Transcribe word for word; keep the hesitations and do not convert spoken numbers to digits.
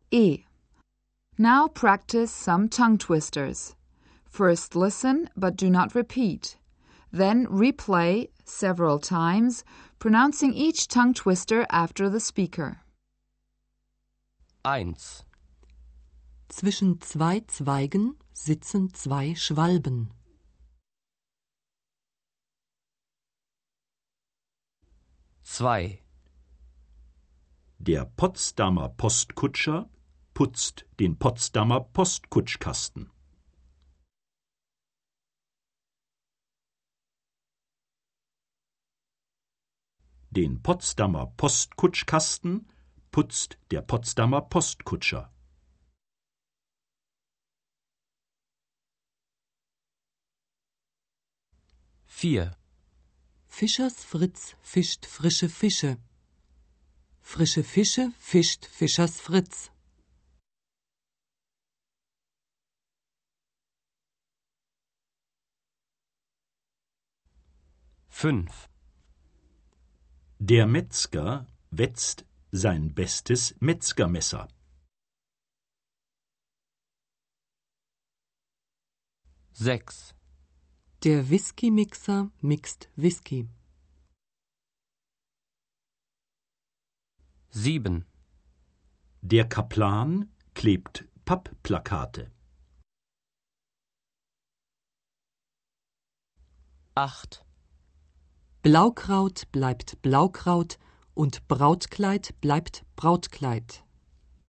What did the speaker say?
E. Now practice some tongue twisters. First listen but do not repeat. Then replay several times, pronouncing each tongue twister after the speaker. eins. Zwischen zwei Zweigen sitzen zwei Schwalben. zwei. Der Potsdamer Postkutscher putzt den Potsdamer Postkutschkasten. Den Potsdamer Postkutschkasten putzt der Potsdamer Postkutscher. vier. Fischers Fritz fischt frische Fische. Frische Fische fischt Fischers Fritz. fünf. Der Metzger wetzt sein bestes Metzgermesser. sechs. Der Whisky-Mixer mixt Whisky. sieben. Der Kaplan klebt Pappplakate. acht. Blaukraut bleibt Blaukraut und Brautkleid bleibt Brautkleid.